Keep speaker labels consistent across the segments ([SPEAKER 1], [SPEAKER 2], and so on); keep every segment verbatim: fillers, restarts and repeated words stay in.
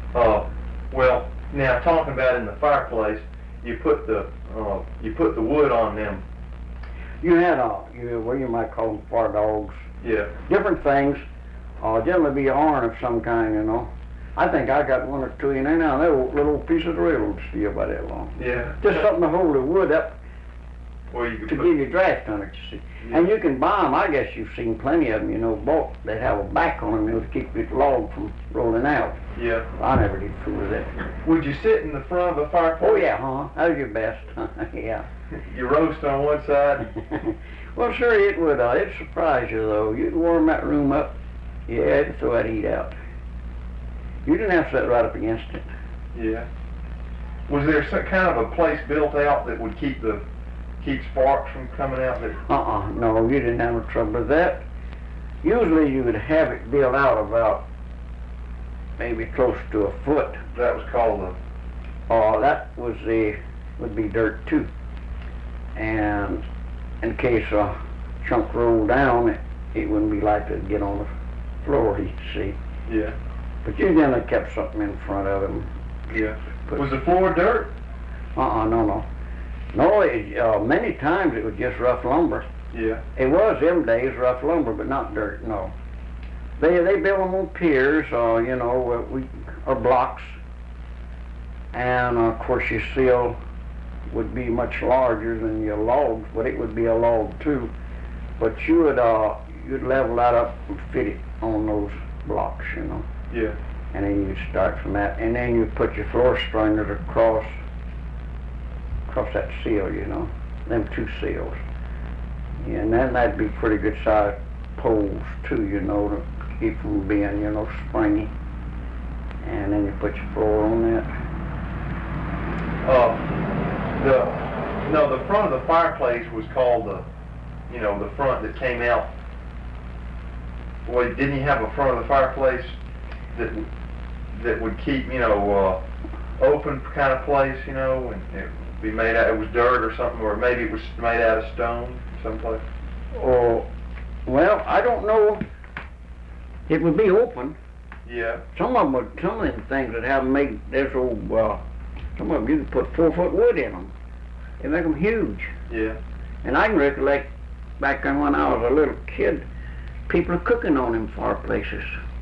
[SPEAKER 1] Uh, well, now talking about in the fireplace, you put the uh, you put the wood on them.
[SPEAKER 2] You had uh, you what you might call them fire dogs.
[SPEAKER 1] Yeah.
[SPEAKER 2] Different things. Uh, generally be a horn of some kind, you know. I think I got one or two in there now. They're little pieces of railroad steel about that long.
[SPEAKER 1] Yeah.
[SPEAKER 2] Just something to hold the wood up
[SPEAKER 1] Well, you could
[SPEAKER 2] to
[SPEAKER 1] put,
[SPEAKER 2] give you draft on it, you see.
[SPEAKER 1] Yeah.
[SPEAKER 2] And you can buy them. I guess you've seen plenty of them, you know, bought. They have a back on them, you know, to keep the log from rolling out.
[SPEAKER 1] Yeah.
[SPEAKER 2] I never did fool with that.
[SPEAKER 1] Would you sit in the front of the fireplace?
[SPEAKER 2] Oh yeah, huh? That was your best. Yeah.
[SPEAKER 1] You roast on one side.
[SPEAKER 2] Well, sure it would. Uh, it'd surprise you though. You'd warm that room up. Yeah, it'd throw that heat out. You didn't have to sit right up against it.
[SPEAKER 1] Yeah. Was there some kind of a place built out that would keep the keep sparks from coming out? That
[SPEAKER 2] Uh-uh, no, you didn't have no trouble with that. Usually you would have it built out about maybe close to a foot.
[SPEAKER 1] that was called the.
[SPEAKER 2] Oh, that was the, would be dirt too. And in case a chunk rolled down, it, it wouldn't be likely to get on the floor, you see.
[SPEAKER 1] Yeah.
[SPEAKER 2] But you generally kept something in front of them.
[SPEAKER 1] Yeah.
[SPEAKER 2] Put-
[SPEAKER 1] Was the floor dirt?
[SPEAKER 2] Uh-uh, no, no. No, it, uh, many times it was just rough lumber.
[SPEAKER 1] Yeah.
[SPEAKER 2] It was them days rough lumber, but not dirt, no. They they built them on piers, uh, you know, uh, we, or blocks. And uh, of course your sill would be much larger than your logs, but it would be a log too. But you would uh, you'd level that up and fit it on those blocks, you know.
[SPEAKER 1] Yeah.
[SPEAKER 2] And then you'd start from that, and then you'd put your floor stringers across across that seal, you know, them two seals. Yeah, and then that'd be pretty good sized poles too, you know, to keep from being, you know, springy. And then you put your floor on that.
[SPEAKER 1] Uh, the no, the front of the fireplace was called the, you know, the front that came out. Well, didn't you have a front of the fireplace that that would keep, you know, uh, open kind of place, you know, and it would be made out, it was dirt or something, or maybe it was made out of stone someplace?
[SPEAKER 2] Oh, well, I don't know. It would be open.
[SPEAKER 1] Yeah.
[SPEAKER 2] Some of them would, some of them things that have made this old, uh, some of them you could put four foot wood in them. They make them huge.
[SPEAKER 1] Yeah.
[SPEAKER 2] And I can recollect back then when I was a little kid, people are cooking on them fireplaces.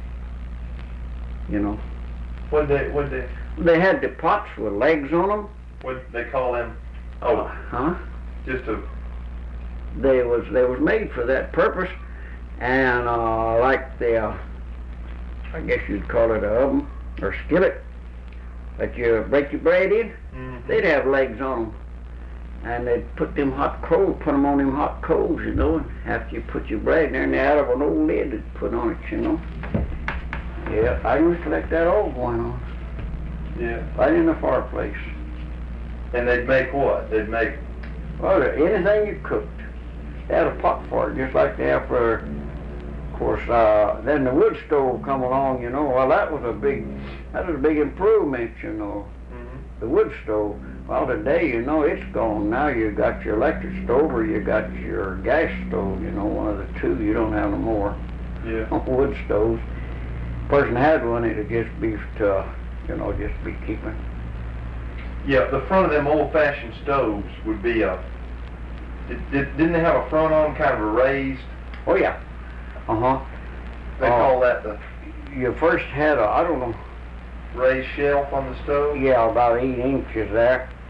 [SPEAKER 2] You know,
[SPEAKER 1] What they what they
[SPEAKER 2] they had the pots with legs on them.
[SPEAKER 1] what they call them? Oh,
[SPEAKER 2] Huh?
[SPEAKER 1] just a
[SPEAKER 2] They was they was made for that purpose, and uh, like the, uh, I guess you'd call it a oven or skillet that you break your bread in.
[SPEAKER 1] mhm.
[SPEAKER 2] They'd have legs on them, and they'd put them hot coals, put them on them hot coals, you know. And after you put your bread in there, and they out of an old lid they'd put on it, you know. Yeah, I can recollect that all going on
[SPEAKER 1] Yeah.
[SPEAKER 2] right in the fireplace.
[SPEAKER 1] And they'd make what? They'd make
[SPEAKER 2] Well, anything you cooked, they had a pot for it, just like they have for, of course, uh, then the wood stove come along, you know. Well, that was a big, that was a big improvement, you know,
[SPEAKER 1] mhm.
[SPEAKER 2] the wood stove. Well, today, you know, it's gone. Now you got your electric stove or you got your gas stove, you know, one of the two. You don't have no more
[SPEAKER 1] Yeah.
[SPEAKER 2] wood stoves. Person had one, it'd just be to, you know, just be keeping.
[SPEAKER 1] Yeah, the front of them old-fashioned stoves would be a. Did, did, didn't they have a front on 'em, kind of a raised?
[SPEAKER 2] Oh yeah. Uh-huh.
[SPEAKER 1] They
[SPEAKER 2] Oh.
[SPEAKER 1] call that the
[SPEAKER 2] You first had a, I don't know,
[SPEAKER 1] raised shelf on the stove.
[SPEAKER 2] yeah, about eight inches there.